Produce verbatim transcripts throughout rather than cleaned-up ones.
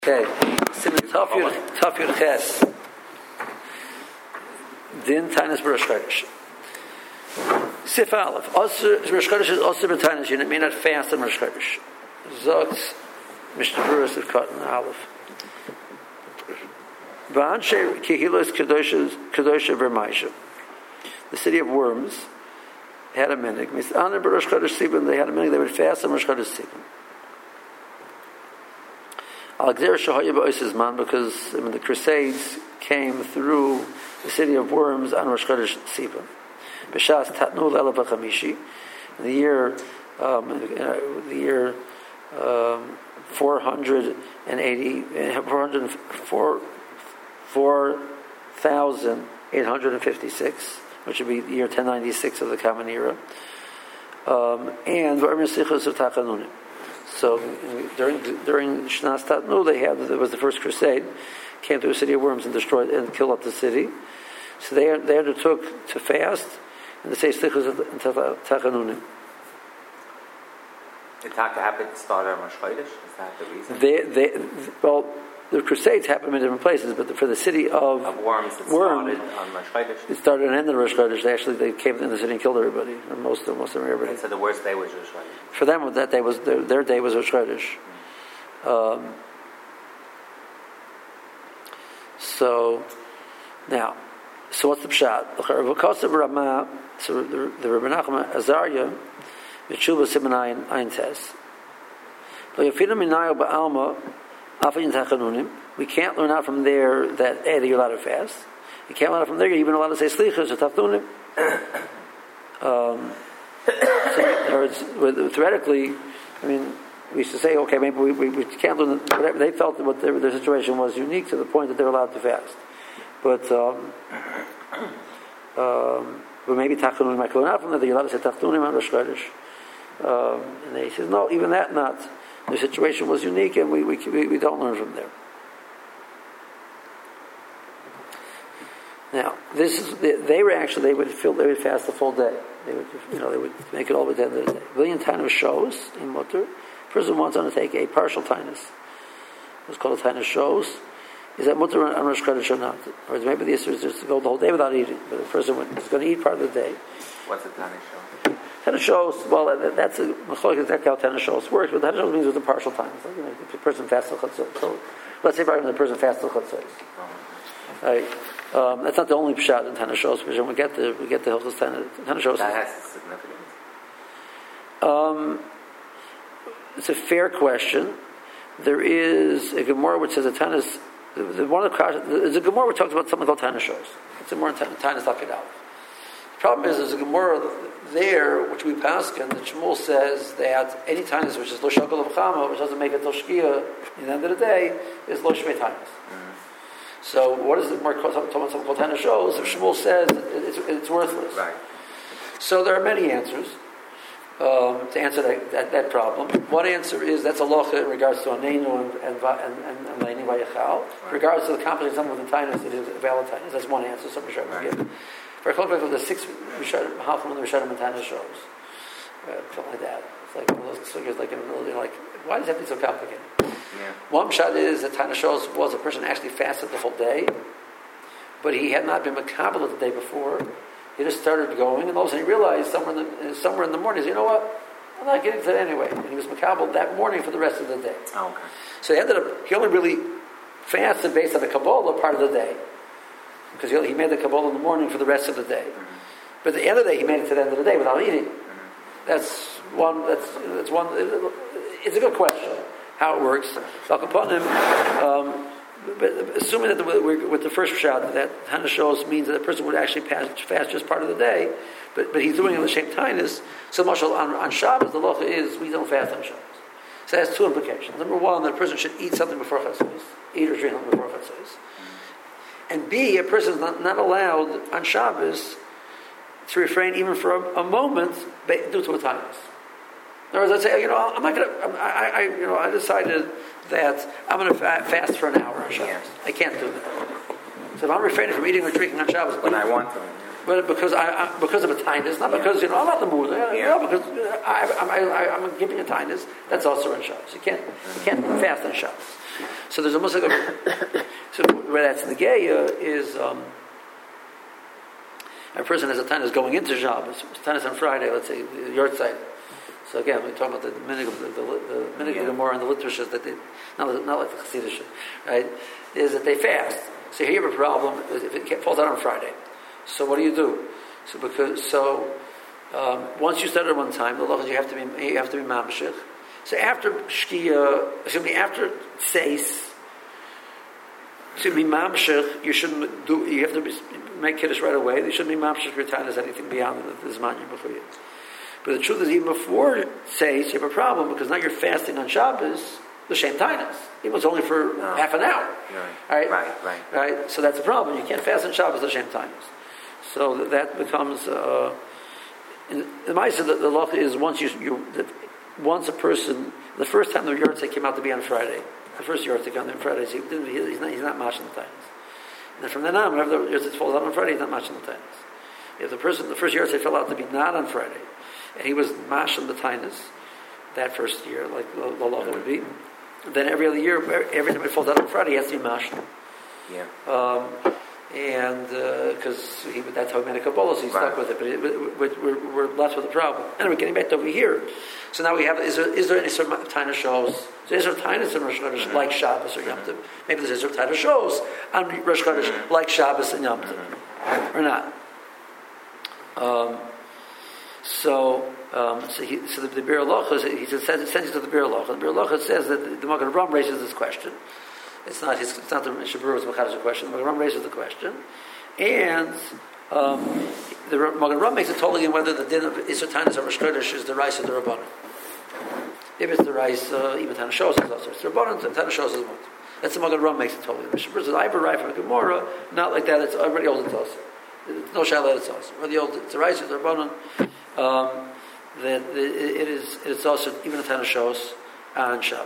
Okay, Siman Tafir Tafir Ches. Din Tainus Rosh Chodesh. Sif Aleph. Rosh Chodesh is also b'Tainus. You may not fast on Rosh Chodesh. Zot Mishnah Berurah of Cotton Aleph. V'anshe Kehilos Kedosha Kedosha Vermaisha. The city of Worms had a minhag. Mis'aner b'Rosh Chodesh Sivan. They had a minhag. They would fast on Rosh Chodesh Sivan. Because when the Crusades came through the city of Worms on Rosh Chodesh Sivan, B'Shas Tatnul Elav Chamishi, in the year, um, the year um, four hundred eighty, four thousand eight hundred fifty-six, which would be the year ten ninety-six of the Common Era, um, and V'Armin Sichos of Tachanunim. So during during Shnas Tatnu, they had there was the first crusade, came to the city of Worms and destroyed and killed up the city. So they they undertook to fast and to say Slichus and Tachanunim. Did Taka happen to start on Rosh Chodesh? Is that the reason? They they well. The Crusades happened in different places, but for the city of, of Worms, it Worms, started on Rosh Chodesh. It started and ended on Rosh Chodesh. They actually they came in the city and killed everybody, or most of them, most of them, everybody. And so the worst day was Rosh Chodesh. For them, that day was their, their day was Rosh Chodesh. Mm-hmm. Um, so now, so what's the pshat? So the, the Rebbe Nachman Azariah, the Tshuva Siman Ayin Ayin Tes. We can't learn out from there that A, that you're allowed to fast. You can't learn out from there, you're even allowed to say slichas or taftunim. Um, so, theoretically, I mean, we used to say, okay, maybe we, we, we can't learn, whatever. They felt that what their, their situation was unique to the point that they're allowed to fast. But, um, um, but maybe taftunim might learn out from there that you're allowed to say taftunim on Rosh Chodesh. Um, and they said, no, even that not. The situation was unique, and we, we we don't learn from there. Now, this is they, they were actually they would feel they would fast the full day. They would you know they would make it all the way to the end of the day. Billion tainus shows in mutter. Person wants to undertake a partial tainus. What's called a tainus shows. Is that mutter on Rosh Chodesh or not? Or maybe the issue is just to go the whole day without eating, but the person is going to eat part of the day. What's a tainus show? Tainus shows, well, that's a mechalek. That's how tainus shows works. But tainus shows means with a partial time. Like, you know, if the person fasts till chatzos. So let's say the person fasts till chatzos. Right. Um, that's not the only pshat in tainus shows. Because when we get the we get the hilchos tainus shows. That has significance. Um, it's a fair question. There is a Gemara which says a tainus. The, the, one of the there's a Gemara which talks about something called tainus shows. It's a more tainus tafid aleph. The problem is there's a Gemara there, which we pass, and the Shmuel says that any tainus which is lo shakol v'chama, which doesn't make a toshkia at the end of the day, is lo shmei tainus. Mm-hmm. So what is it? More something called tainus shows. If Shmuel says it's, it's worthless, right? So there are many answers um, to answer that, that, that problem. One answer is that's a locha in regards to aneinu and and and, and leini vayachal. In regards to the complicated something with the tainus, it is a valid tainus. That's one answer. Some Rishonim right. give. For a close the six half of the Rishonim and Tainus shows, uh, something like that. It's like one of those figures, like in the middle, you're like, why does that be so complicated? Yeah. One shot is that Tainus shows was a person actually fasted the whole day, but he had not been makabel the day before. He just started going, and all of a sudden he realized somewhere in the, somewhere in the morning, he said, you know what? I'm not getting to that anyway. And he was makabel that morning for the rest of the day. Oh, okay. So he ended up, he only really fasted based on the Kabbalah part of the day. Because he made the Kabbalah in the morning for the rest of the day. Mm-hmm. But at the end of the day, he made it to the end of the day without eating. Mm-hmm. That's one, that's, that's one, it's a good question, how it works. Um, but assuming that the, with the first shot, that Tainus shows means that the person would actually pass, fast just part of the day, but, but he's doing it on the same tainus. So much on, on Shabbos, the locha is, we don't fast on Shabbos. So that has two implications. Number one, that a person should eat something before Chatzos, eat or drink something before Chatzos. And B, a person is not, not allowed on Shabbos to refrain even for a, a moment due to a tainus. In other words, I say, you know, I'm not going to. I, I, you know, I decided that I'm going to fa- fast for an hour on Shabbos. I can't do that. So if I'm refraining from eating or drinking on Shabbos, when I want to, but because I, I because of a tinus, not Yeah. because you know I'm not in the mood. You Yeah. know, because I, I, I, I, I'm giving a tinus. That's also on Shabbos. You can't you can't fast on Shabbos. So there's almost like a so where that's the gay uh, is um, a person has a tinus going into Shabbos. Tinus on Friday, let's say the yard side. So again, we're talking about the minute of the, the, the minute Yeah. of the Gemara and the literature that they not not like the Chassidish, right? Is that they fast. So here you have a problem if it falls out on Friday. So what do you do? So because so um, once you start at one time, the law is you have to be you have to be mamshich. So after shkia, excuse me, after seis, to be mamshich, you shouldn't do. You have to be, make kiddush right away. You shouldn't be mamshich retain as anything beyond the zman yibachuyah. But the truth is, even before seis, you have a problem because now you're fasting on Shabbos. The same tinus. It was only for No. half an hour. Right. Right? Right, right. Right? So that's a problem. You can't fast on Shabbos the same tinus. So that, that becomes uh, in the Ma'aseh, the, the law is once you, you that once a person the first time the yahrzeit came out to be on Friday, the first yahrzeit on Friday, he didn't, he's not he's not mashing the tinus. And then from then on, whenever the yahrzeit falls out on Friday, he's not mashing the tinus. If the person the first yahrzeit fell out to be not on Friday, and he was mashing the tinus that first year, like the, the law would be. Then every other year, every time it falls out on Friday, he has to be mashal. Yeah. Um, and because uh, that's how he made a Kabbalah, so he stuck Right. with it. But it, we're, we're left with a problem. Anyway, getting back to over here. So now we have, is there, is there any sort of Taina shows? So is there Taina in Rosh Chodesh mm-hmm. like Shabbos or Yom Tov? Maybe there's Isra Taina shows on Rosh Chodesh mm-hmm. like Shabbos and Yom Tov. Mm-hmm. Or not. Um, so... Um, so, he, so the, the Bir Halacha, he says, it sends you to the Bir Halacha. The Bir Halacha says that the, the Magen Ram raises this question. It's not his, it's not the Shabru's Machadash's question. The Magen Ram raises the question, and um, the Magen Ram makes it totally in whether the din of Isser Tainus or Rosh Chodesh is the rice or the Rabbanan. If it's the rice, uh, even Tainus shows it's also it's the Rabbanan. Tainus shows is mut. That's the Magen Ram makes it totally. The Shabru says I right from the Gemara, not like that. It's already old and also. It's no shalat it's also. Whether the old it's the rice or the Rabbanan. Um, That it is, it's also even a Tana shows on Shabbos.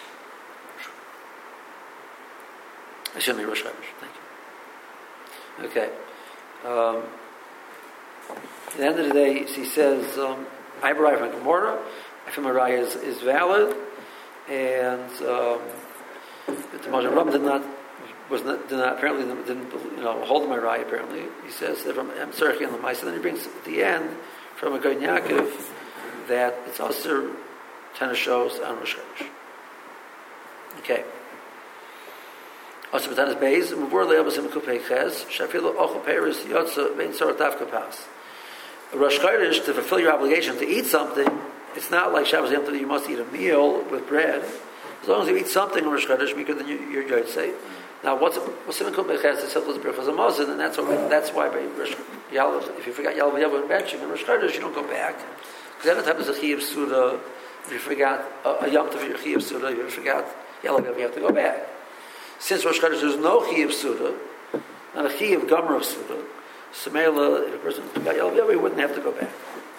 Excuse me, Rosh Chodesh. Thank you. Okay. Um, at the end of the day, he says, um, I have a raya from Gemara. I feel my raya is, is valid, and um, the Magen Ram did not was not, did not apparently didn't you know hold my raya. Apparently, he says that from Emserchi and Lamaisa. Then he brings at the end from a Goyin Yaakov that it's also Tana shows on Rosh Chodesh. Okay. Also, B'tanas Beis, Mavur Le'abasim Kupei Ches, Shafilu Ocho Peres Yotza Bein Sorot Tavka Pas. Rosh Chodesh, to fulfill your obligation to eat something, it's not like Shabbos Yom Tov, you must eat a meal with bread. As long as you eat something on Rosh Chodesh, because then you, you're going to say. Now, what's what's Simon Kupei Ches? It's Hilchos Birchos Hamazon, and that's what, that's why by Rosh Yalav, if you forgot Yalav Yalav benching in Rosh Chodesh, you don't go back. Because that time is a Chiyuv Suda. If you forgot a, a Yom Tov, your Chiyuv Suda, if you forgot Yalav Yalav, you have to go back. Since Rosh Chodesh there's no Chiyuv Suda, not a Chiyuv Gomer of Suda, so Mela, if a person forgot Yalav Yalav, he wouldn't have to go back.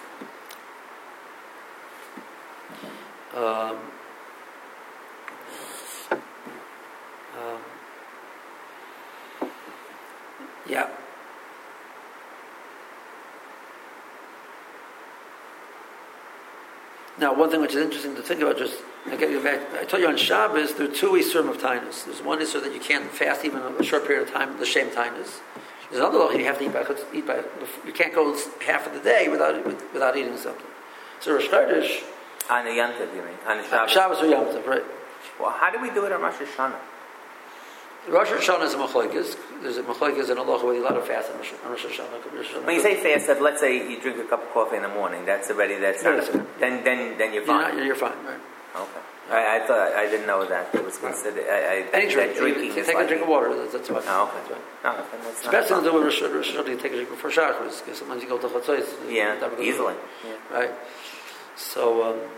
Um, um, yeah. Now, one thing which is interesting to think about, just I get you back. I told you on Shabbos there are two Isurim of Tainus. There's one Isur that you can't fast even a short period of time, the Shem Tainus. There's another law you have to eat by, eat by. You can't go half of the day without without eating something. So Rosh Chodesh. On the Yom Tov, you mean? On the Shabbos. Shabbos or Yom Tov, right? Well, how do we do it on Rosh Hashanah? Rosh Hashanah is a machlokes. There's a machlokes in Allah where you allowed to fast on Rosh Hashanah. When you say fast, if let's say you drink a cup of coffee in the morning, that's already that's No, not, that's fine. then then then you're You're, fine. not, you're fine, right? Okay. I, I thought I didn't know that it was considered. I, I, Any drink, that drinking you, you is take like, a drink of water. That's, that's fine. Oh, okay. That's fine. No, then that's It's not best a thing to do problem. with Rosh Hashanah. You take a drink before Shacharis because sometimes you go to Chatzos. Yeah, easily. Yeah. Right. So, um,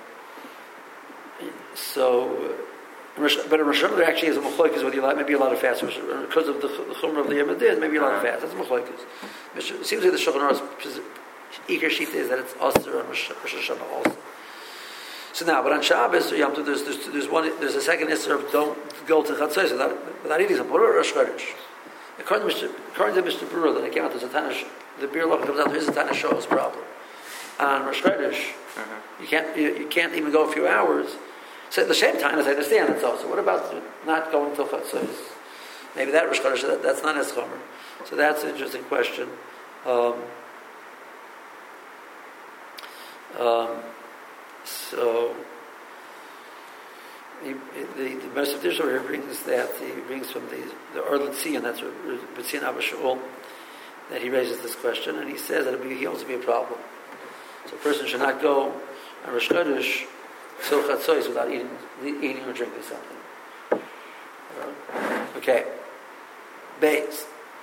so, uh, but in Rosh Hashanah there actually is a machlokes whether you allowed, maybe you're allowed to fast because of the chumrah of the Yom Adin. Maybe you're allowed to fast. That's machlokes. It seems like the Shulchan Aruch's Iker sheet is that it's also on Rosh Hashanah also. So now, but on Shabbos or Yom Tov, there's, there's, there's one, there's a second issur of don't go to Chatzos without, without eating something. What about Rosh Chodesh? According to Mister According to Mister Brewer, that it came out as a Tana, the beer law comes out. Here's a Tana Show's problem. On Rosh Chodesh, mm-hmm. you can't you, you can't even go a few hours. So at the same time, as I understand it, also, what about not going till Chatzos? Maybe that Rosh Chodesh, that, that's not as chomer. So that's an interesting question. Um, um, so. He, the the Messer Dishor here brings that he brings from the the Orlin Sea, and that's B'tzin Abba Shaul, that he raises this question, and he says that it he holds to be a problem. So a person should not go on Rosh Chodesh till Chatzos without eating eating or drinking something. Uh, okay, Beis.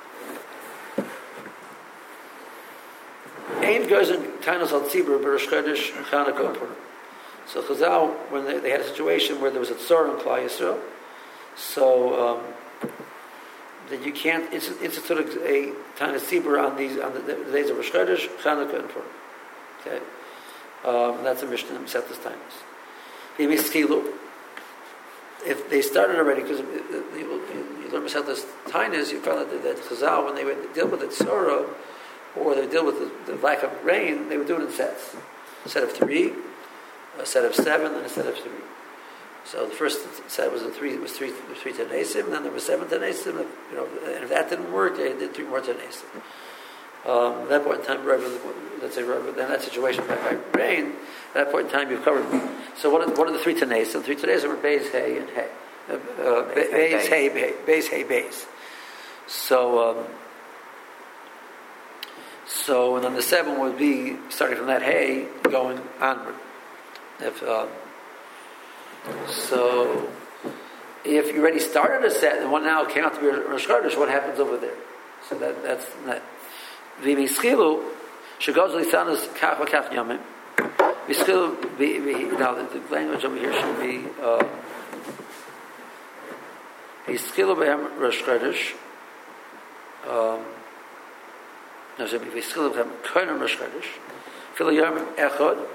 Ein goes in Tainos al Tzibur Rosh Chodesh and Chanukah. So Chazal, when they, they had a situation where there was a tzor in Klal Yisrael, so um, that you can't institute a Tainos Tzibur on these on the, the days of Rosh Chodesh, Chanukah, and Purim. Okay, um, that's a Mishnah in Setas Tainos. If they started already, because you, you learn Setas Tainos, you found that, that Chazal, when they would deal with the tzora or they deal with the, the lack of rain, they would do it in sets, a set of three, a set of seven, and a set of three. So the first set was a three was three three tenesim, and then there was seven tenesim. You know, and if that didn't work, they did three more tenesim. Um, at that point in time, let's say, in that situation by, by rain, at that point in time, you've covered. So what are, what are the three tenesim? Three tenesim are beis, hay, and hay. Uh, uh, beis, hay, hay, beis, hay, beis. So, um, so, and then the seven would be starting from that hay, going onward. If um, so, if you already started a set and one now came out to be Rosh Chodesh, what happens over there? So that that's that. V'mischilu shegoz lisanus kach v'kach yamim. V'mischilu now the language over here should be v'mischilu b'hem Rosh Chodesh. Um, no, should be v'mischilu b'hem kohen Rosh Chodesh. Filu yom echad.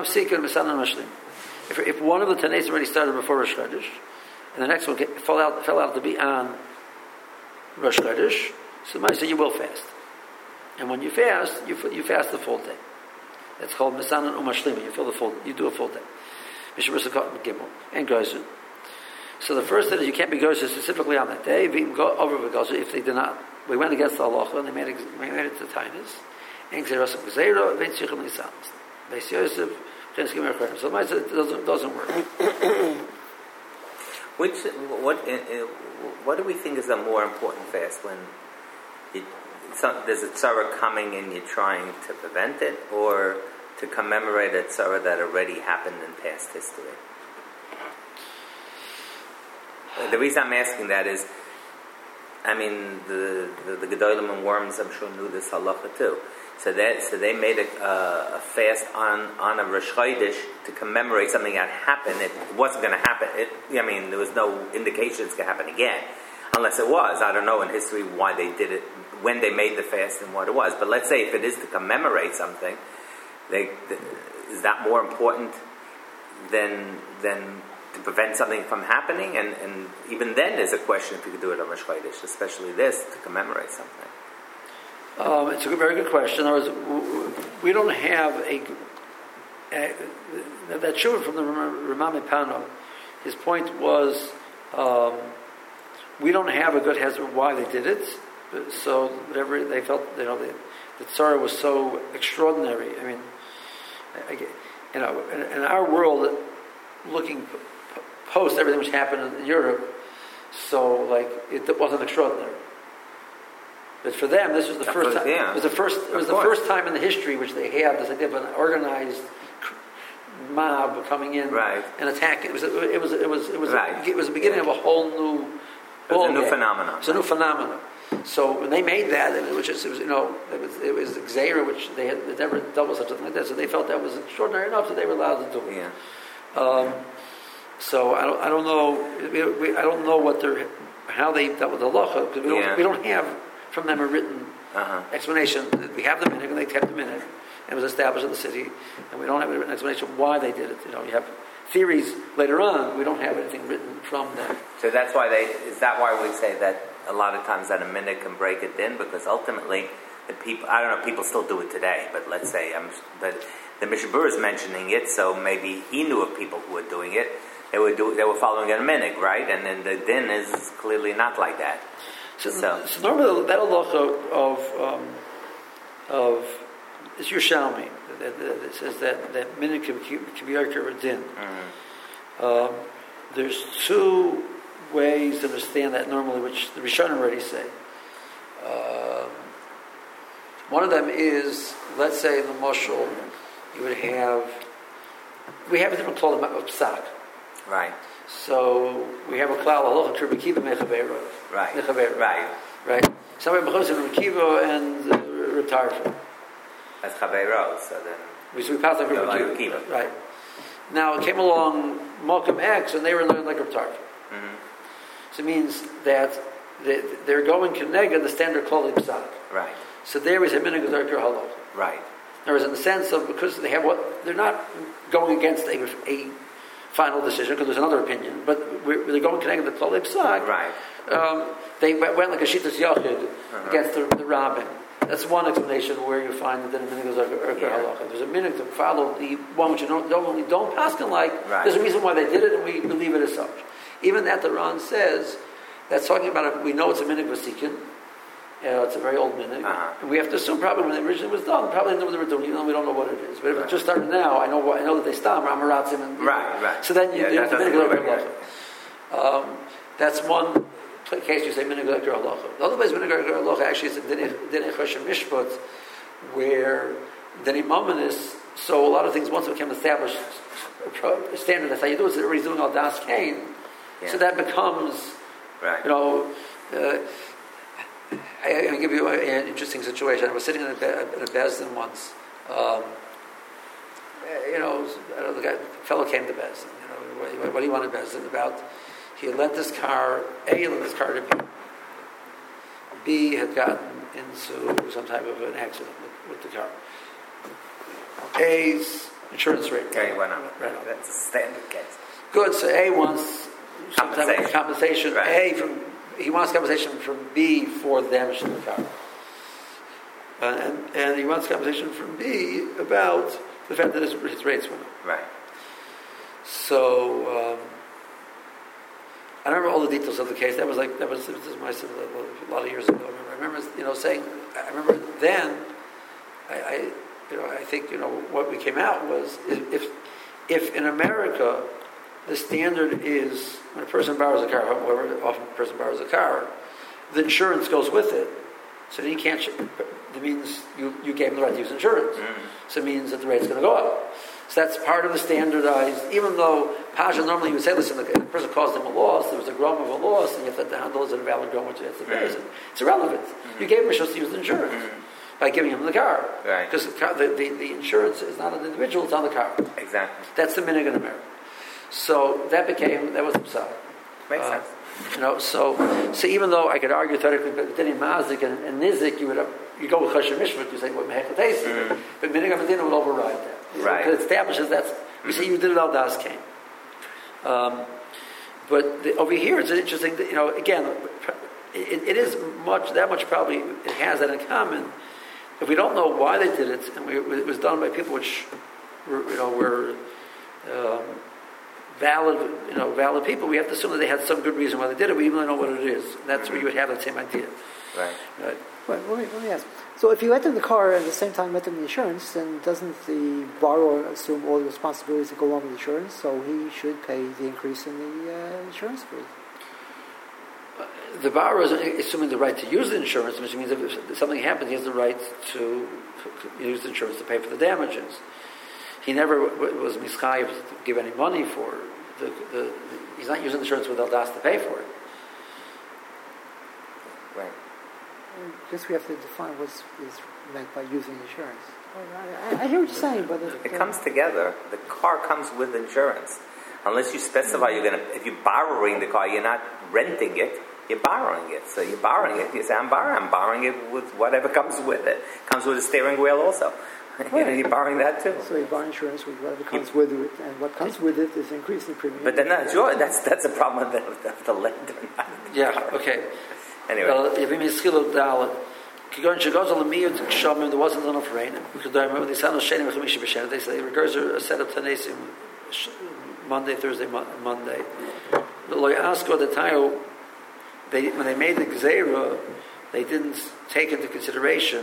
If, if one of the Tanais already started before Rosh Chodesh, and the next one get, fell out fell out to be on Rosh Chodesh, so might say you will fast. And when you fast, you you fast the full day. It's called Misanan Umashlim. You fill the full. You do a full day. Mishabrisakot Gimel and Gozer. So the first thing is you can't be Gozer specifically on that day. We go over with Gozer if they did not. We went against the halacha and they made it, made it to Tainis. And Gzeras Gzeira V'Tzichim Nisanis. Beis Yosef, so it doesn't, doesn't work. Which what what do we think is a more important fast when it, there's a tzara coming and you're trying to prevent it, or to commemorate a tzara that already happened in past history? The reason I'm asking that is, I mean, the the, the Gedolim and Worms, I'm sure, knew this halacha too. So that so they made a, uh, a fast on, on a Rosh Chodesh to commemorate something that happened. It wasn't going to happen. It, I mean, there was no indication it's going to happen again, unless it was. I don't know in history why they did it, when they made the fast, and what it was. But let's say if it is to commemorate something, they, is that more important than than to prevent something from happening? And, and even then, there's a question if you could do it on Rosh Chodesh, especially this to commemorate something. Um, it's a very good question. In other words, we don't have a, a that shuvah from the Ramah Pano. His point was um, we don't have a good hezbollah why they did it. So whatever they felt, you know, the, the tzara was so extraordinary. I mean, I, you know, in, in our world, looking post everything which happened in Europe, so like it, it wasn't extraordinary. But for them, this was the first time. Yeah. It was the first. It was the first time in the history which they had this idea of an organized mob coming in right. and attacking. It was. It was. It was. It was. Right. A, it was the beginning of a whole new. It was a new phenomenon. It's a new phenomenon. So when they made that, which is, it was, you know, it was, it was Xera, which they had they'd never done with something like that. So they felt that was extraordinary enough that they were allowed to do it. Yeah. Um, so I don't. I don't know. We, we, I don't know what they're how they dealt with the halacha because we don't. Yeah. We don't have. From them a written uh-huh. explanation. We have the minhag, and they kept the minhag, and it was established in the city, and we don't have a written explanation why they did it. You know, you have theories later on. We don't have anything written from them. So that's why they. Is that why we say that a lot of times that a minute can break it in, because ultimately the people, I don't know if people still do it today, but let's say, um, but the Mishabur is mentioning it, so maybe he knew of people who were doing it. They were do, they were following a minute, right? And then the din is clearly not like that. So, so, so normally that halacha of um, of it's Yerushalmi that, that, that says that that minute can, can be arker a din. Mm-hmm. Um, there's two ways to understand that normally, which the Rishonim already say. Um, one of them is, let's say in the Moshul, you would have, we have a different klal of psak. Right. So we have a klal halacha to Rekiva mechaveiro. Right. Mechaveiro. Right. Right. Somebody b'chos in Rekiva and uh, Retarfa. That's chaveiro. So then we so we passed over Rekiva. Right. Now it came along Malcolm X, and they were learning like Retarfa. Mm-hmm. So it means that they, they're going Kenega, the standard klal psak. Right. So there is a minhag d'arker halacha. Right. In other words, in the sense of, because they have what, they're not going against a, a final decision, because there's another opinion, but we're, they're going connected to the Klal Psak. Right. Um, they went like a Shittas Yachid uh-huh. against the, the Rabbin. That's one explanation where you find that the minhag is arker yeah. halacha. There's a minhag to follow the one which you don't, don't only don't paskin like. Right. There's a reason why they did it, and we believe it as such. Even that the Ran says, that's talking about it, we know it's a minhag v'sikin. Uh, it's a very old minhag. Uh-huh. And we have to assume probably when it originally was done, probably they knew what they were doing, even though we don't know what it is. But if right. it just started now, I know what, I know that they stop Ramaratzim and right, right. So then you, yeah, you have the minhag right. halacha. Um, that's one case you say minhag halacha. The other place minhag halacha actually is in Dinei Choshen Mishpat, where Dinei Mamonis. So a lot of things once it became established, standard. That's how you do it. So everybody's doing al das kain. Yeah. So that becomes, right. you know. Uh, I, I'll give you an interesting situation. I was sitting in a, be- in a Bezdin once. Um, you know, I don't know, the guy, the fellow came to Bezdin. You know, what, what do you want to Bezdin about? He had lent his car. A, he lent his car to B. B had gotten into some type of an accident with, with the car. A's insurance rate. Okay, went up. Right up. That's a standard case. Good. So A wants some type of compensation. Right. A from. He wants compensation from B for the damage to the car. Uh, and, and he wants compensation from B about the fact that his, his rates went up. Right. So, um, I don't remember all the details of the case. That was like, that was, it was my son a lot of years ago. I remember, I remember, you know, saying, I remember then, I, I, you know, I think, you know, what we came out was, if, if in America, the standard is when a person borrows a car, however often a person borrows a car, the insurance goes with it. So then you can't, that means you, you gave him the right to use insurance. Mm. So it means that the rate's going to go up. So that's part of the standardized, even though Pasha normally you would say, listen, the person caused them a loss, there was a grum of a loss, and you have to handle it as a valid grum, which is the mm. It's irrelevant. Mm. You gave him a chance to use the insurance mm. by giving him the car. Right. Because the, the, the, the insurance is not on the individual, it's on the car. Exactly. That's the minhag in America. So that became, that was the psak. Makes uh, sense. You know, so so even though I could argue theoretically, but then in Mazik and, and Nizik, you would have, you go with Choshen Mishpat, you say, what Mehech L'Teisi, mm-hmm. but Minhag HaMedina would override that. Right. Because it establishes that's, you say you did it al das kain. Um, but the, over here, it's an interesting, you know, again, it, it is much, that much probably, it has that in common. If we don't know why they did it, and we, it was done by people which, were, you know, were, um, valid, you know, valid people, we have to assume that they had some good reason why they did it. We even don't know what it is. And that's mm-hmm. where you would have that same idea. Right. Right. Right. Let me, let me ask. So if you enter the car and at the same time enter the insurance, then doesn't the borrower assume all the responsibilities that go along with insurance? So he should pay the increase in the uh, insurance fee. The borrower is assuming the right to use the insurance, which means if something happens, he has the right to use the insurance to pay for the damages. He never was mischayev to give any money for the, the, the. He's not using insurance with Aldas to pay for it. Right. I guess we have to define what is meant by using insurance. I, I, I hear what you're saying, but it, it uh, comes together. The car comes with insurance, unless you specify you're going to. If you're borrowing the car, you're not renting it. You're borrowing it. So you're borrowing it. You say, "I'm borrowing. I'm borrowing it with whatever comes with it. Comes with a steering wheel also." Right. You know, you're borrowing that too. So you buy insurance with whatever comes with it, and what comes with it is increasing premium. But then that's your, that's that's a problem of the, of the lender. Yeah. Okay. Anyway. There wasn't enough rain. Because when they say the regards are a set of Tanesim Monday, Thursday, Monday. The time they when they made the Gzeira, they didn't take into consideration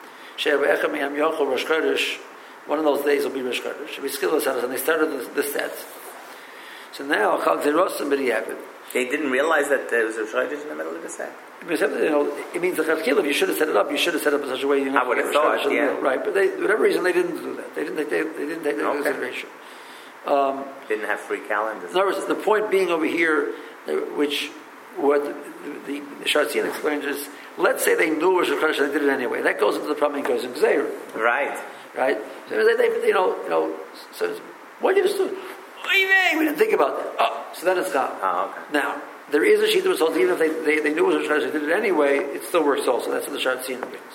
one of those days will be Rosh Chodesh. And they started the, the sets. So now they didn't realize that there was a Rosh Chodesh in the middle of the set. You know, it means the Chavkilav, you should have set it up. You should have set it up in such a way you know, I would have thought, yeah. Right, but they, for whatever reason, they didn't do that. They didn't. They, they, they didn't take that into okay. consideration. Um, didn't have free calendars. In other words, the point being over here, which what the, the, the Shartzian explains is, let's say they knew it was Rosh Chodesh, they did it anyway. That goes into the problem. It goes in Gzeira. Right. Right. So they, they, you know, you know. So what did you do? We didn't think about that. Oh, so then it's gone. Oh, okay. Now. There is a sheet that was told, even if they, they, they knew it was a Rosh Chodesh, they did it anyway, it still works also. That's what the Shartzian brings.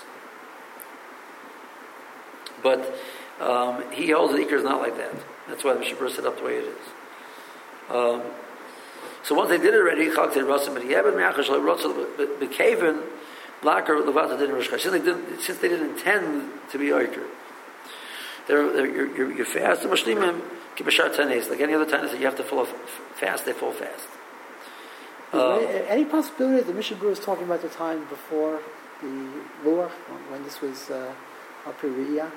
But um, he holds that Iker is not like that. That's why the Mishabur set up the way it is. Um, so once they did it already, Chag said, Rasim, but Yevon, Me'achash, but Bekeven, Laker, Levata didn't Rosh Chodesh. Since they didn't, since they didn't intend to be Iker, they're, they're, you're, you're, you're fast, the Mashlimim, keep a Shart Tanes. Like any other Tanes that you have to full fast, they full fast. Um, any possibility that the Mishnah Berurah is talking about the time before the Luach, when this was uh, Apiriya?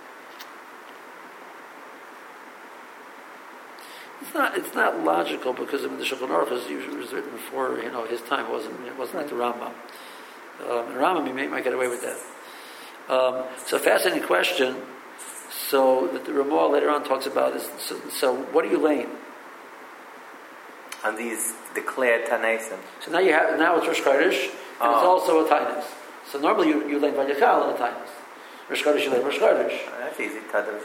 It's not. It's not logical because I mean the Shulchan Aruch was usually was written before you know his time wasn't it wasn't right. Like the Rambam. Um, and Rambam, you may, might get away with that. Um, so fascinating question. So that the Ramah later on talks about is so, so what are you laying? On these declared Tanesim. So now you have now it's Rosh Chodesh and oh. it's also a Tainus. So normally you you lay Vayachal on a Tainus. Rosh Chodesh you lay Rosh Chodesh. Oh, that's easy.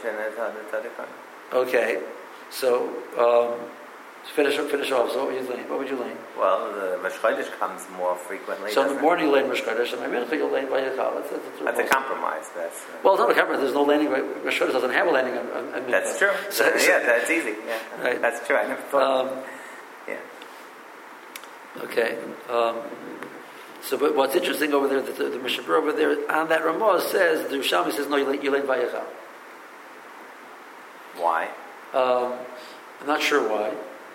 Okay, so um, finish finish off. So what would you lay? What would you lay? Well, the Rosh Chodesh comes more frequently. So in the morning you lay Rosh Chodesh, and maybe you lay Vayachal. That's, that's, that's a compromise. That's uh, well, it's not a compromise. There's no landing. Rosh Chodesh doesn't have a landing on, on, on That's true. So, uh, yeah, that's easy. Yeah, right. That's true. I never thought. Um, yeah. Okay. Um, so, but what's interesting over there, the, the, the Mishnah Berurah over there on that Ramah says the Yerushalmi says no, you lay Vayachal. Why? Um, I'm not sure why.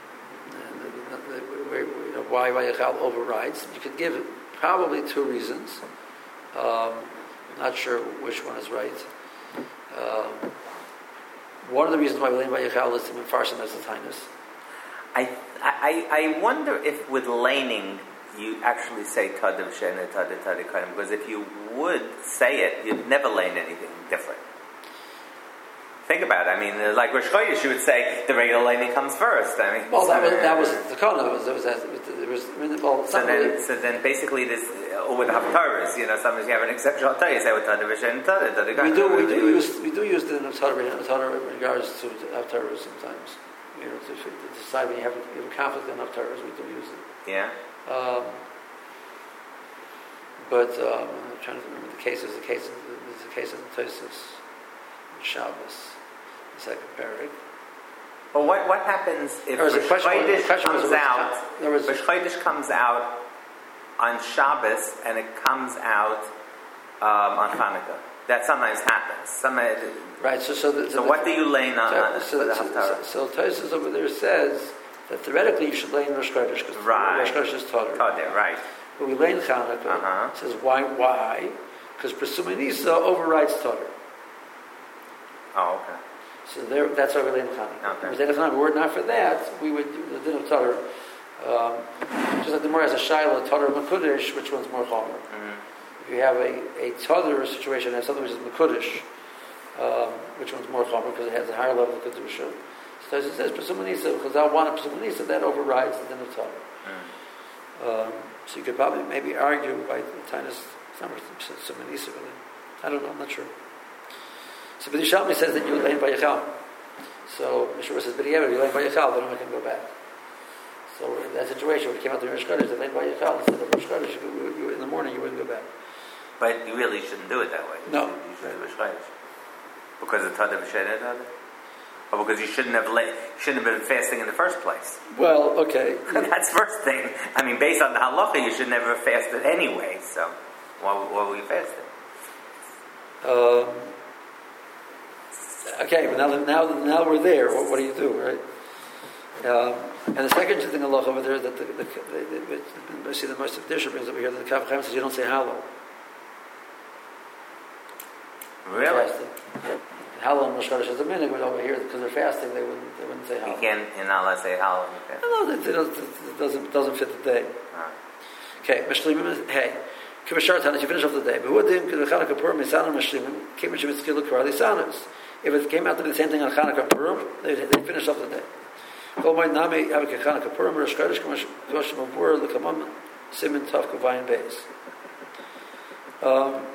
Why Vayachal overrides? You could give it probably two reasons. Um, not sure which one is right. Um, one of the reasons why we lay Vayachal is to Mefarshim as the Tainus. I, I I wonder if with laning you actually say Tadav Shena Tadav Tadav Kadim, because if you would say it, you'd never lane anything different. Think about it. I mean, like Rosh Chodesh, you would say the regular laning comes first. I mean, well, so that was that was the Kana. It was it was, it was I mean, well, so then really, so then basically this or with Haftarahs, you know, sometimes you have an exceptional Torah. You say with Tadav Shena Tadav Tadav Kadim. We do we do use we do use the Haftarah in regards to Haftarahs sometimes. You know, to, to decide when you have a, you have a conflict in Haftarahs, we do use it. Yeah. Um, but um, I'm trying to remember the cases. The case, there's a case of the Tosfos, Shabbos, the second parak. Well, what what happens if Rosh Chodesh comes was, out? Rosh Chodesh comes out on Shabbos, and it comes out um, on Hanukkah. That sometimes happens. Sometimes, right. So, so, the, so, so what do you lay on? So, so, the so, so, so Tosfos over there says that theoretically you should lay in Rosh Chodesh because right. Rosh Chodesh is Tadar. Tadar, right. But we lay in Hanukkah. Uh-huh. It says why? Why? Because Presumah Nisa overrides Tadar. Oh, okay. So there, that's why we lay in Hanukkah. Okay. If if were it not for that, we would do the din of Tadar. Um, just like the Gemara has a Shaila, Tadar Makudish, which one's more chomer? Mm-hmm. If you have a, a Tadar situation and something which is Makudish, um, which one's more chomer because it has a higher level of Kedusha. So as it says, Presumah Nisa, because I want a Presumah Nisa, that overrides the din of Tadar. Mm. Um, so you could probably maybe argue by the Tainus, it's not Presumah Nisa really. I don't know, I'm not sure. So but Yerushalmi says that you lay in Vayachal. So Mishra says, but yeah, you lay in Vayachal, then we can go back. So in that situation, when it came out to Rosh Chodesh, they lay in Vayachal instead of Rosh Chodesh. You, you, you, in the morning, you wouldn't go back. But you really shouldn't do it that way. No. You should do Rosh Chodesh. Because of Tadav Shena Tadav? or because you shouldn't have let, shouldn't have been fasting in the first place? Well, okay. That's the first thing. I mean, based on the halacha, you should never have fasted anyway. So, why, why were you fasting? Um, okay, but now now now we're there. What, what do you do, right? Um, and the second thing halacha over there that the, the, the, the, see the most of Disha brings over here that the Kaf Chaim says you don't say hallow. Really? Hallow and Rosh Chodesh is a minute, but over here because they're fasting, they wouldn't they wouldn't say hallow. You can't, you're not allowed to say hallow. Okay. No, it, it, it doesn't doesn't fit the day. Right. Okay, Mishlimim. Hey. You finish off the day. If it came out to be the same thing on Chanukah Purim, they they finish off the day. Um,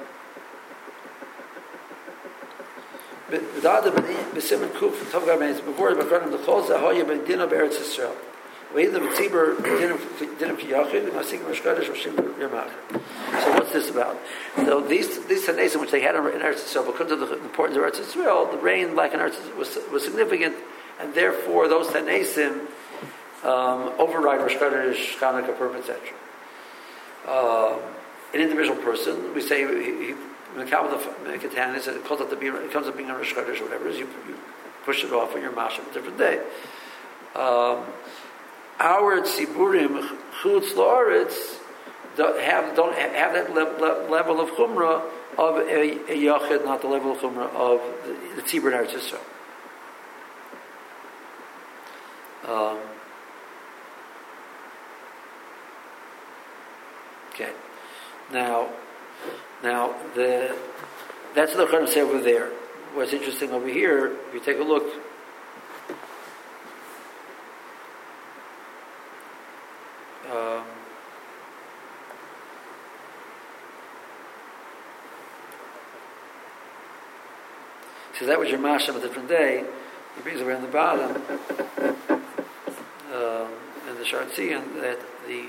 So what's this about? So these these Tanesim, which they had in Eretz Yisrael, because of the importance of Eretz Yisrael, the rain, like in Eretz Yisrael, was, was significant, and therefore those Tanesim um, override Rosh Chodesh, Chanukah, Purim, et cetera. Um, an individual person, we say, he, he, when the Katan is, it calls up to be, it comes up being a Rosh Chodesh or whatever, is you, you push it off on your mashal a different day. Um, Our tziburim chutz la'aretz have don't have that le- level of chumrah of a, a yachid, not the level of chumrah of the, the tzibur in Eretz Yisrael. Um, okay, now, now the that's what the Chachamim say over there. What's interesting over here, if you take a look. Um, so that was your masham a different day. He brings over on the bottom um, in the Shartzian that the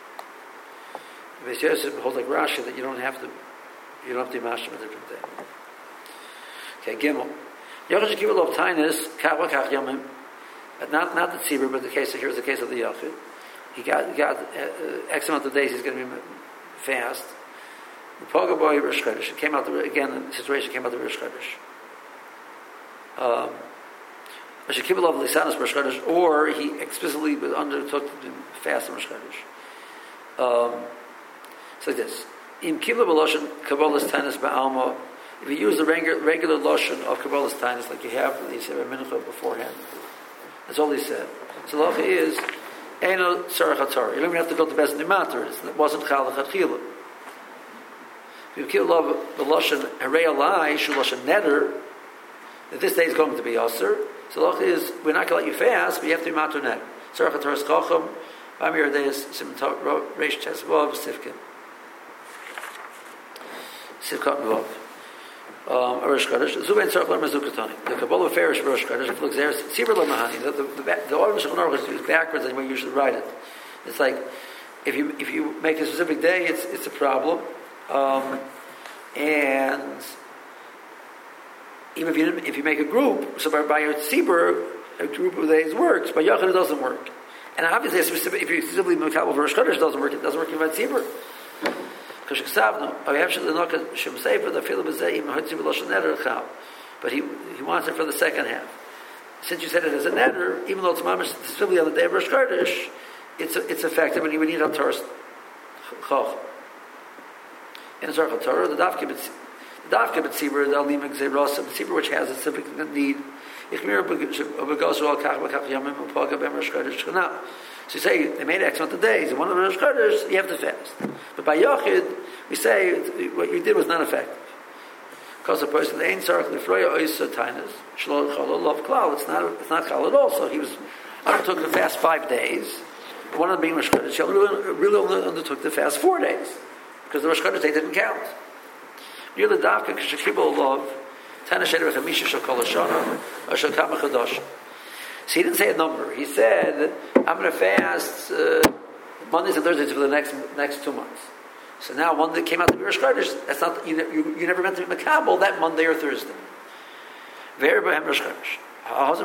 Beis Yosef holds like Rashi that you don't have to you don't have to be masham a different day. Okay, Gimel. Yochash Kibbutz of Tainus Kach Kach Yomim, not not the tzibur, but the case here's the case of the Yochid. He got, he got uh, X amount of days he's going to be fast. The Pogaboy Rosh Chodesh. It came out, the, again, the situation came out the Rosh Chodesh. Um, or he explicitly undertook to fast on Rosh Chodesh. Um, so this. In Kibla B'Loshen, Kabbalah's Tainus Ba'alma, if you use the regular, regular Loshen of Kabbalah's Tainus, like you have, he said a minute beforehand, that's all he said. So the halacha is, Eino Tzarech HaTorah. You don't even have to go to Beis Din Matter. It wasn't Chalach HaTchila. If you kill love the Lashon Harei Alai, Shu Lashon Neder, that this day is going to be Aser. So the halacha is, we're not going to let you fast, but you have to be Matter Neder. Tzarech HaTorah is Chacham, Bamir Deis, Sim Reish Tesvav, Sifkin. Sifkat Mvav. Um, Rosh Chodesh. Zubein Tzarech Ler Mezukatani. The Kabbalah Farish Rosh Chodesh. If it looks there, Tzibur Lo Mahani. The the the, the order of Shulchan Aruch is backwards than the way you usually write it. It's like if you if you make a specific day, it's it's a problem, um, and even if you if you make a group, so by, by your Tzibur, a group of days works. By Yachid it doesn't work. And obviously, if you specifically make a Rosh Chodesh, it doesn't work. It doesn't work even by Tzibur. But he he wants it for the second half. Since you said it as a neder, even though it's mamish specifically on the day of Rosh Chodesh, it's it's effective, and you would need a Torah choch. In Tzarech Torah, the dafke the dafke b'tzibur the alim gzeiros b'tzibur which has a significant need. Ichmir b'gosu al kach b'kach yamim u'paga b'em Rosh Chodesh shchana. So you say they made X amount of days, and one of the Rosh Chodesh you have to fast. But by Yochid, we say what you did was not effective. Because the person the ain't tzarech lefroya oisa tainus shlo chalo lov klal. It's not it's not chal at all. So he was undertook to fast five days. One of them being Rosh Chodesh, he really, really only undertook to fast four days because the Rosh Chodesh they didn't count. Near the davka k'shekibol lov tainus sheder v'chamisha shel kol hashana or shel kama chadosh. So he didn't say a number. He said, "I'm going to fast uh, Mondays and Thursdays for the next next two months." So now one that came out to be Rosh Chodesh, that's not you, you, you never meant to be Makabel that Monday or Thursday. Very b'hem Rosh Chodesh. So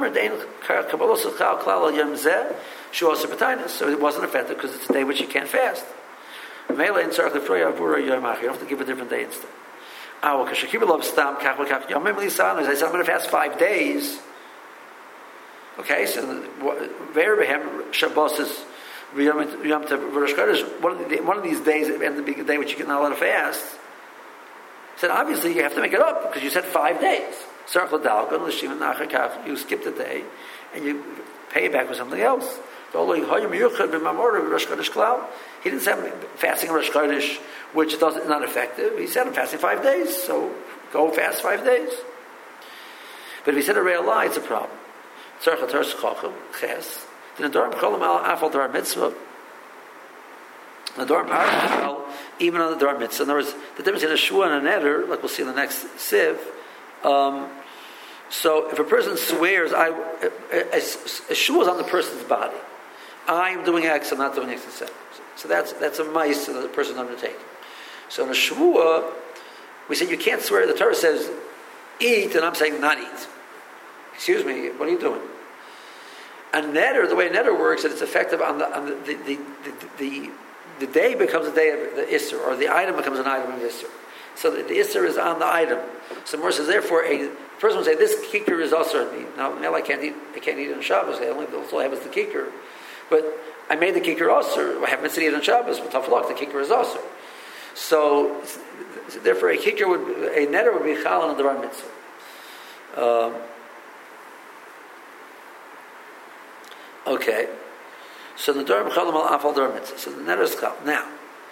it wasn't effective because it's a day which you can't fast. You don't have to give a different day instead. I said, I'm going to fast five days. Okay, so Shabbos is one of these days at the end of the day which you're not allowed to fast. He said, obviously you have to make it up because you said five days. You skipped a day and you pay it back with something else. He didn't say I'm fasting Rosh Chodesh, which doesn't not effective. He said I'm fasting five days, so go fast five days. But if he said a real lie, it's a problem. Even on the Dar Mitzvah. In other words, the difference in a Shua and a Neder, like we'll see in the next Siv. Um, so if a person swears, I, a, a, a Shua is on the person's body. I'm doing X, I'm not doing X, et cetera. So that's that's a mice that the person's undertaking. So in a Shua, we say you can't swear. The Torah says eat, and I'm saying not eat. Excuse me, what are you doing? A Neder, the way a Neder works, is it's effective on the on the the the, the, the, the day becomes a day of the Isser, or the item becomes an item of Isser. So the, the Isser is on the item. So Mor says, therefore, a person would say, this kicker is also on me. Now, now I can't eat I can't eat it on Shabbos. I only all I have is the kicker. But I made the kicker also. I haven't seen it on Shabbos, but tough luck, the kicker is also. So, therefore, a kicker would, a Neder would be chal on the Bar Mitzvah. Um, okay. So the Dor Chalam al Afal Dor Mitzvah. So the Neder is chal. Now,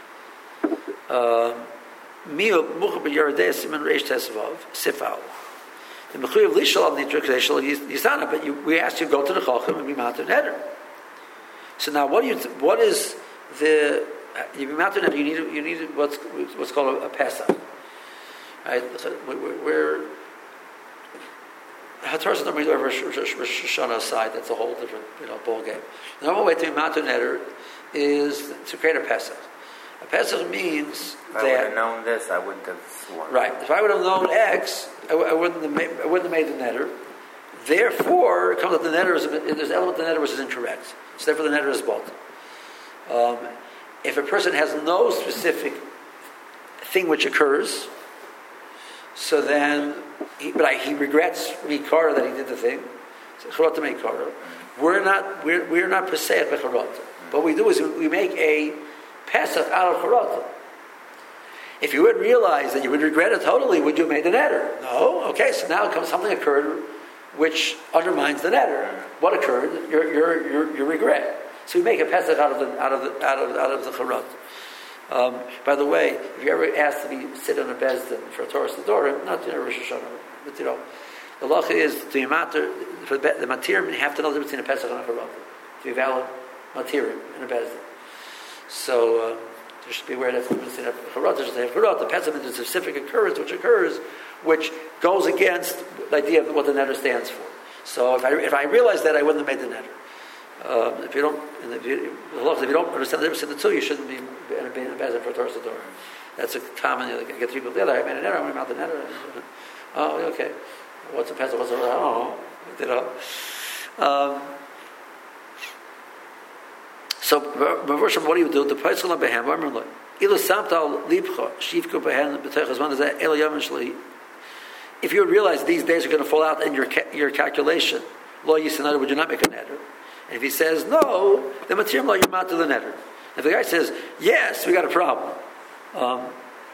Mio Mucha B'Yerodei Siman Reish Tesvav Sifal. The Mechuyev Lishal Al Nitra K'Reishal Yisana. But you, we asked you to go to the Chacham and be mounted Neder. So now, what do you? What is the? You be mounted Neder. You need. You need what's what's called a, a Pesach. Right? We're Hatorah don't read over Rosh Hashanah aside. That's a whole different, you know, ball game. The normal way to be mounted Neder is to create a Pesach. A Pesach means if that. I would have known this, I wouldn't have sworn. Right. If I would have known X, I, w- I wouldn't have made, I wouldn't have made the Neder. Therefore, it comes up the Neder is there's an element of the Neder which is incorrect. So therefore, the Neder is bought. Um, if a person has no specific thing which occurs, so then, he, but I, he regrets Mikara that he did the thing. So Charata Mikara. We're not we're we're not Pesach Becharata. What we do is we, we make a Pesach out of Charata. If you would realize that you would regret it totally, would you have made the Neder? No. Okay, so now comes something occurred which undermines the Neder. What occurred? Your your your, your regret. So we make a Pesach out of the out of the out of out of the Charata. Um, by the way, if you ever asked to be sit on a bezdin for a Torah Siddur, not in a Rosh Hashanah, but you know, the lacha is to be matter for the, the matirim. You have to know the difference between a Pesach and a Charata to be valid matirim in a bezdin. So uh, you should be aware that the difference between a Charata and a Charata. The Pesach is a specific occurrence which occurs, which goes against the idea of what the Neder stands for. So if I if I realized that, I wouldn't have made the Neder. Um, if you don't, if you, if you don't understand the difference in the two, you shouldn't be in a bezin for a Torah Siddur. That's a common. You know, get three people together. I made an error. I made the Neder. Oh, okay. What's a pesach? What's a? I don't know. You know. Um, so, what do you do? The pesach on behem. Remember, ilu samtal libcha shivka behem b'teichas one is that el yamin shli. If you would realize these days are going to fall out in your your calculation, lo yisanadu, would you not make a Neder? And if he says no, then matirim lo yirmat to the Neder. If the guy says yes, we got a problem. Um,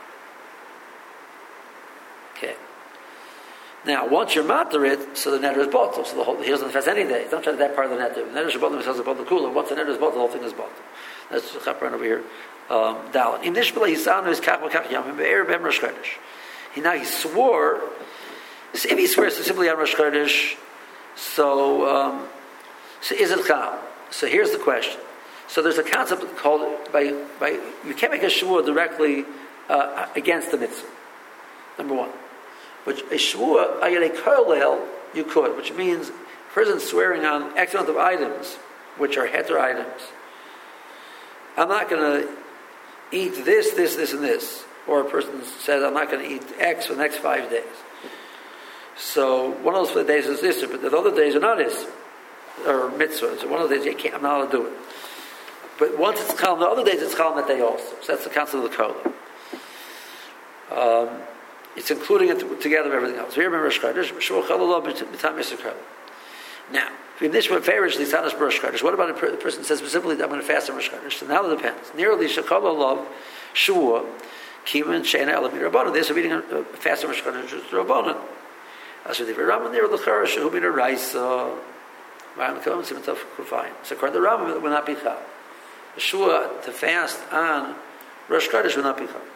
okay. Now, once you're matter it, so the Neder is bought. So the whole, he doesn't fast any day. Don't try that part of the Neder. The Neder is bought himself about the cooler. Once the Neder is bought, the whole thing is bought. That's the chapran over here. Dalit. In this place, he is kach v'kach yamim be'er b'em Rosh Chodesh. He now he swore. So if he swears simply on Rosh Chodesh, so. Um, So is it chal? So here's the question. So there's a concept called by by you can't make a shvua directly uh, against the mitzvah. Number one, which a shvua ayalei kolel you could, which means a person swearing on X amount of items, which are heter items. I'm not going to eat this, this, this, and this. Or a person says I'm not going to eat X for the next five days. So one of those days is Issur, but the other days are not Issur, or Mitzvah. So one of the days you can't, I'm not allowed to do it. But once it's Chal, the other days it's Chal that day also. So that's the concept of the Kola. Um, it's including it together with everything else. We remember Rosh Chodesh, Shua Chal Allah b'tam Issur Kola. Now, if this were favorites, Lisanas Rosh Chodesh. What about a person says specifically, I'm going to fast on Rosh Chodesh? So now it depends. Nearly Shekal Allah Shua Kiman Sheina Elam Rabbanon. This are reading a fast on Rosh Chodesh Rabbanon. As with the Rambam, near the Chara Shehu Bin Raisa. So according to the Rambam, it will not be Chal. Shua to fast on Rosh Chodesh will not be Chal.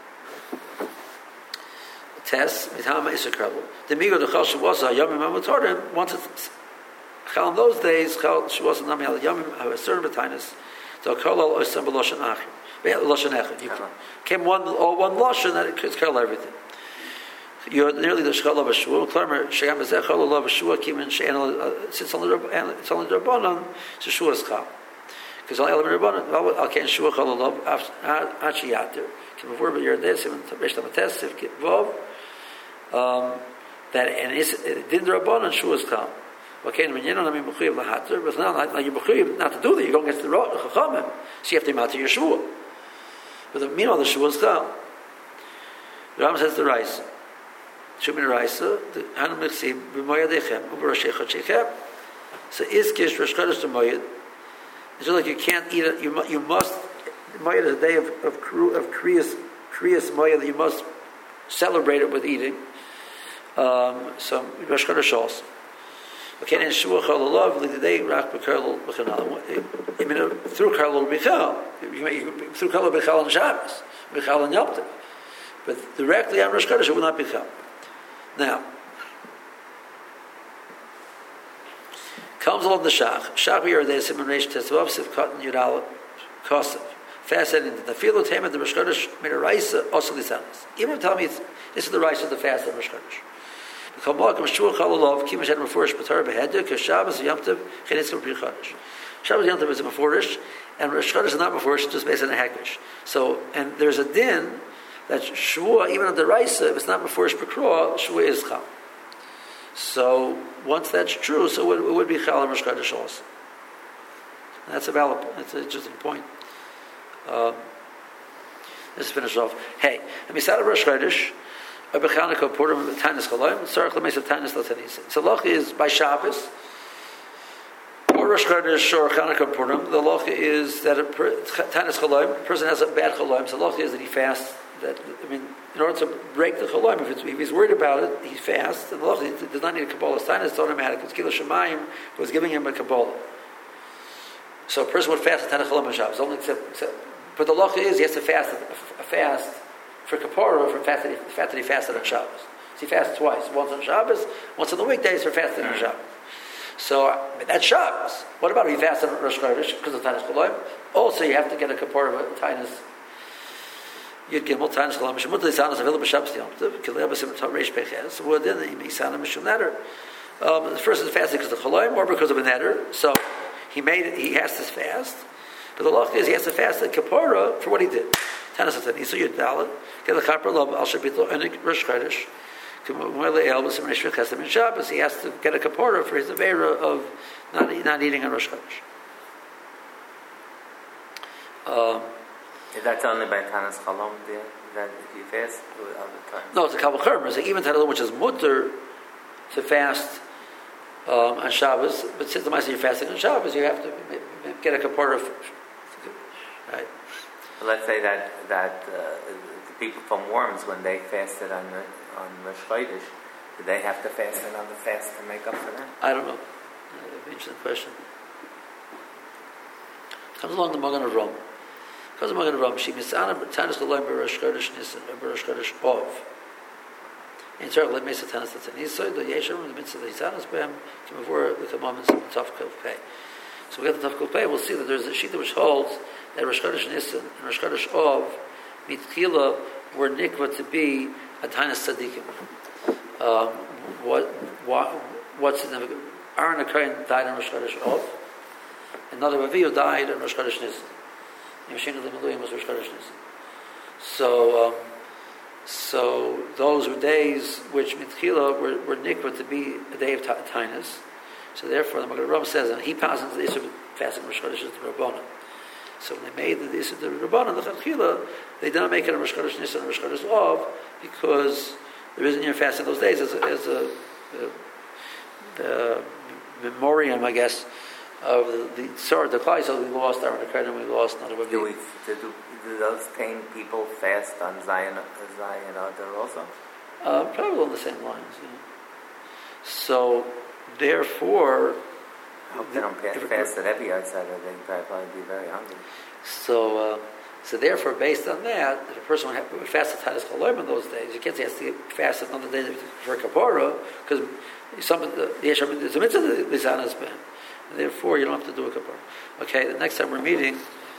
Test Mitama Issur Kola. The Migo the Chal Shavasa Yomim Amatorim. Once it's Chal in those days, Chal Shavasa Nami Al Yomim have a certain b'tainis. So Kola Oisem B'Loshen Achim. Loshen Echad. You came one or one Loshen that it could Kola everything. You're nearly the Shechal of Shua. Klamer Sheyam Bezech Chal of Shua Kimin Shein. It's only it's only the Rabbanon. So Shua is Chal. Because all element Rabbanon, Al Ken Shua Chal of Achi Yater. Can before but you're there. Seven Besh Lamates Vov. Um, that and it's didn't the Rabbanon Shua is Chal. Okay, when you know I mean Mechuyev Lahater, but now now you're Mechuyev not to do that. You're going against the Chachamim, so you have to matter your Shua. But the meanwhile the Shua is Chal. The Rambam says the rice. Shumin Raisa, the Hanum Mixim, B'moyadechem, U'Rosh Echad. So Izkish Rosh Chodesh to Moyad. It's like you can't eat it. You you must Moyad is a day of of of Kriyas Kriyas Moyad that you must celebrate it with eating. Um, so Rosh Chodesh also. Okay, and Shua Chal Olav the day Rak B'Karl B'Chanal. I mean through Karl B'Chal, through Karl B'Chal on Shabbos, B'Chal on Yom Tov, but directly on Rosh Chodesh it will not be Chal. Now, comes along the Shach. Shach we are there, Simon Reish Tetzvav, Siv Cotton Yudal Kosev. Fascinating. The field of Tamat, the Rosh Chodesh, made a Raisa, also Lisanis. Even tell me this is the Raisa of the fast of Rosh Chodesh. The Kamalakam Shua Chalalov, Kimash had Mefurish Batar Behedah, because Shabbos, Yom Tov, Chenitzkim Pri Chodesh. Shabbos, Yom Tov is a Mefurish, and Rosh Chodesh is not Mefurish, it's just based on a Hekesh. So, and there's a din that Shua, even on the Raisa, if it's not before Shpekroa, Shua is Chal. So once that's true, so it would, it would be Chal and Rosh Chodesh also. That's a valid, that's an interesting point. Um, let's finish off. Hey, let me start at Rosh Chodesh. Abechaniko Purim Tanis Chaloim. Sarach Lemesa Tanis Latanis. So Loch is by Shabbos. Or Rosh Chodesh or Chanukah Purim. The Loch is that a Tanis Chaloim. A person has a bad Chaloim. So Loch is that he fasts. That, I mean, in order to break the chalaim, if, if he's worried about it, he fasts. And the Lach does not need a Kabbalah. It's time, it's automatic. It's Kilo Shemayim was giving him a Kabbalah. So a person would fast a Tanach Chalaim on Shabbos. Only except, except, but the Lach is he has to fast a, a fast for Kapara for the fact that he, the fact that he fasted on Shabbos. So he fasts twice. Once on Shabbos, once on the weekdays for fasting on Shabbos. So uh, that's Shabbos. What about if he fasted on Rosh Chodesh because of Tanach Chalaim? Also, you have to get a Kapara of Tainus. Yud Gimel Tanis Chalam Mishum Mutar Isanas available Shabbos Yom Tov Kilei Abasim Tom Reish Peches. Well, then the Isana Mishum Neder. The first is fasting because of the Chalaim or because of a Neder. So he made it, he has to fast. But the law is he has to fast at Kapara for what he did. Tanis Atani. So Yud Dalet get the Kapara Lov Al Shabito and Rosh Chodesh. Kumele El Basim Reish Peches in Shabbos. He has to get a Kapara for his avera of not not eating on Rosh Chodesh. Um, That's only by Tanas Chalom, that if you fast other times. No, it's a Kabbalah Churma. It's like even Tanah which is mutter to fast um, on Shabbos, but since the Ma'aseh you're fasting on Shabbos, you have to get a kapara. Right. Well, let's say that that uh, the people from Worms, when they fasted on on Rosh Chodesh, did they have to fast another fast to make up for that? I don't know. That's an interesting question. Comes along the Magen of Rome. Comes the Magen of Rome. She misana Tanis L'Loim B'Rosh Chodesh Nisan B'Rosh Chodesh Ov. In turn, let me say Tanis L'Tanisoy the Yeshem the Mitzvah the Hisanas B'Hem Kimavur with the moments of the Tov Kov Pei. So we get the Tov Kov Pei. We'll see that there's a shita which holds that Rosh Chodesh Nisan and Rosh Chodesh Ov Mitchila were nikva to be a Tanis Tzadikim. Um, what what what's significant? Aaron HaKohen died on Rosh Chodesh Ov. Another Avihu died on Rosh Chodesh Nisan. Yemshina the Meluim was Rosh Chodesh Nisan. So um, So those were days which mitchila were, were nikva to be a day of tainus. So therefore, the Magen Avraham says, and he passes the issue of fasting Rosh Chodesh is the Rabbanan. So when they made the issue of the Rabbanan, the Chachila, they did not make it a Rosh Chodesh Nisan and Rosh Chodesh Av, because there isn't even fasting those days as a, as a, a, a memoriam, I guess, of the the Tzor, the Klai. So we lost Aaron Akar and we lost not a Do, we, do, do those ten people fast on Zion, Zion Adar also? Uh, probably along the same lines. Yeah. So, therefore, I hope they don't pass, fast at every outside, or they'd probably be very hungry. So, uh, so therefore, based on that, if a person would, have, would fast at Tadas Kol in those days, you can't say he has to fast another day for Kapara, because some the there's a mitzvah that is on his bed. Therefore, you don't have to do a Kapara. Okay, the next time we're meeting.